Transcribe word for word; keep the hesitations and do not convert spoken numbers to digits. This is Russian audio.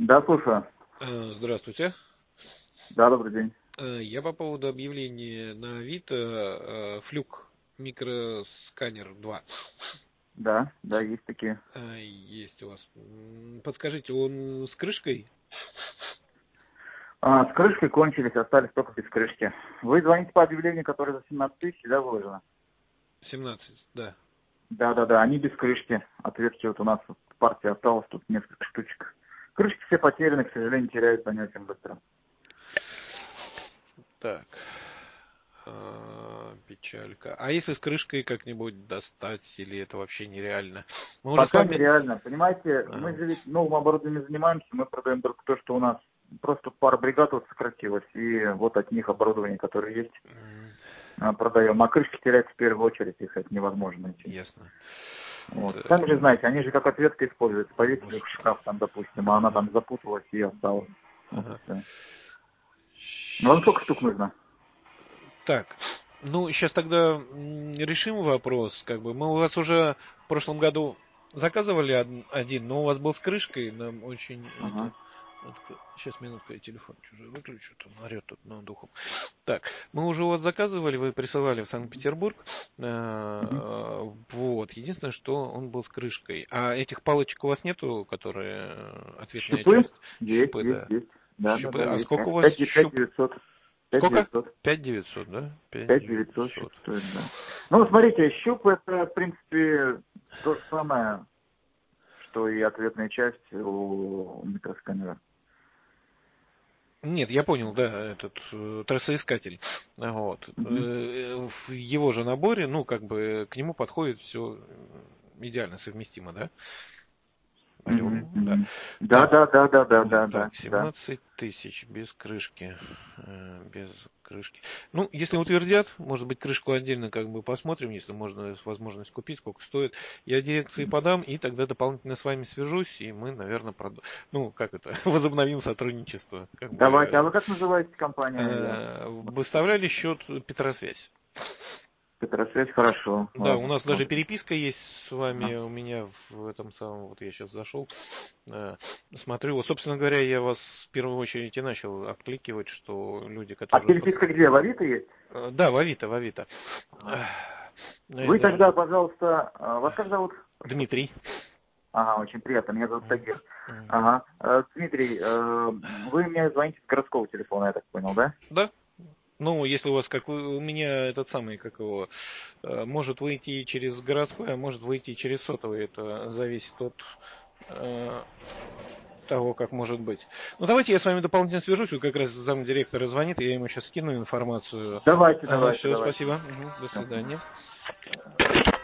Да, слушаю. Э, Здравствуйте. Да, добрый день. Э, Я по поводу объявления на Авито э, Флюк микросканер два. Да, да, есть такие. Э, Есть у вас. М, Подскажите, он с крышкой? А, с крышкой кончились, остались только без крышки. Вы звоните по объявлению, которое за семнадцать тысяч, да, выложено? семнадцать, да. Да, да, да, они без крышки. Ответки вот у нас в партии осталось тут несколько штучек. Крышки все потеряны, к сожалению, теряются они очень быстро. Так. Э, Печалька. А если с крышкой как-нибудь достать, или это вообще нереально? Мы уже с Пока вами... нереально. Понимаете, мы Ага. же ведь новым оборудованием занимаемся, мы продаем только то, что у нас просто пара бригад вот сократилась, и вот от них оборудование, которое есть, М, а, продаем. А крышки теряются в первую очередь, их это невозможно найти. Ясно. Вот. Так. Сами же знаете, они же как ответка используются. Повесили их в шкаф там, допустим, а она Ага. там запуталась и осталась. Вот и Ага. все. Вам сколько штук нужно? Так, ну, сейчас тогда м, решим вопрос. Как бы мы у вас уже в прошлом году заказывали од- один, но у вас был с крышкой. Нам очень Ага. это. Сейчас минутку, я телефон чужой выключу, там орет тут над духом. Так, мы уже у вас заказывали, вы присылали в Санкт-Петербург. Мгм. Э, Вот, единственное, что он был с крышкой. А этих палочек у вас нету, которые э, ответная Щупы? часть? Есть, Щупы, есть, да. есть. Да, да, Щупы. да, А есть. сколько у вас Пять, пять щуп? девятьсот. Пять Сколько? девятьсот. Пять девятьсот, да? Пять Пять девятьсот щуп девятьсот. стоит, да. Ну, смотрите, щуп это, в принципе, то же самое, что и ответная часть у микросканера. Нет, я понял, да, этот э, трассоискатель. Вот. Мгм. Э, В его же наборе, ну, как бы к нему подходит все идеально совместимо, да? Алло, Мгм. да. Мгм. Да, Так, да, да, да, да, м, да, да, так, да. семнадцать тысяч без крышки. Э, Без крышки. Ну, если утвердят, может быть, крышку отдельно как бы посмотрим, если можно возможность купить, сколько стоит. Я дирекции подам, и тогда дополнительно с вами свяжусь, и мы, наверное, прод... ну, как это, возобновим сотрудничество. Как Давайте. А бы вы как называете компания? Я э, вот выставляли счет Петросвязь. Петросвязь, хорошо. Да, у Ладно, нас даже посмотрим. переписка есть с вами, Ага. у меня в этом самом, вот я сейчас зашел, э, смотрю, вот, собственно говоря, я вас в первую очередь и начал откликивать, что люди, А которые... под- переписка где? В Авито есть? Э, Да, в Авито, в Авито. Ага. Ну, я Вы даже... тогда, пожалуйста, а, вас как зовут? Прошу. Дмитрий. Ага, очень приятно. Меня зовут Мгм. Тагир. Мгм. Ага. Э, Дмитрий, э, вы мне звоните с городского телефона, я так понял, да? Да, ну, если у вас, как вы- у меня этот самый, как его, э, может выйти и через городской, а может выйти и через сотовый. Это зависит от э, того, как может быть. Ну, давайте я с вами дополнительно свяжусь. Вот как раз замдиректора звонит, я ему сейчас скину информацию. Давайте, Ага, давайте, все, давайте. спасибо. Мгм, до Всё. свидания.